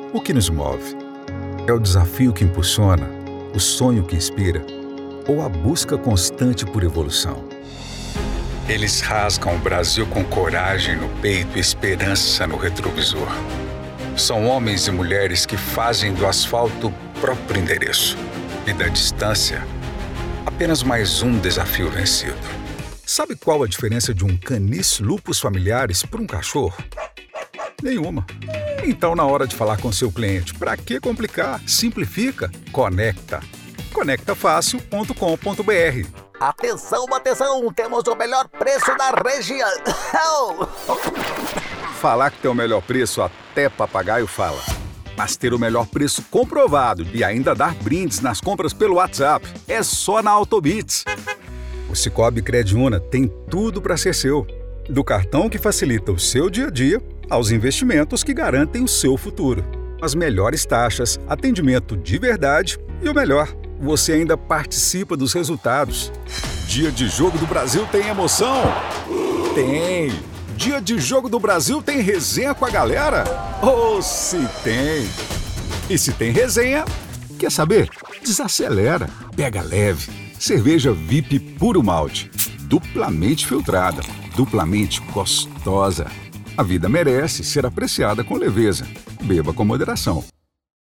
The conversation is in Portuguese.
O que nos move? É o desafio que impulsiona, o sonho que inspira ou a busca constante por evolução? Eles rasgam o Brasil com coragem no peito e esperança no retrovisor. São homens e mulheres que fazem do asfalto o próprio endereço e da distância apenas mais um desafio vencido. Sabe qual a diferença de um canis lupus familiaris para um cachorro? Nenhuma. Então, na hora de falar com seu cliente, para que complicar? Simplifica. Conecta. Conectafácil.com.br. Atenção, atenção! Temos o melhor preço da região! Falar que tem o melhor preço até papagaio fala. Mas ter o melhor preço comprovado e ainda dar brindes nas compras pelo WhatsApp é só na Autobits. O Cicobi Crediúna tem tudo para ser seu. Do cartão que facilita o seu dia a dia aos investimentos que garantem o seu futuro. As melhores taxas, atendimento de verdade e o melhor, você ainda participa dos resultados. Dia de Jogo do Brasil tem emoção? Tem! Dia de Jogo do Brasil tem resenha com a galera? Oh, se tem! E se tem resenha, quer saber? Desacelera, pega leve. Cerveja VIP Puro Malte, duplamente filtrada, duplamente gostosa. A vida merece ser apreciada com leveza. Beba com moderação.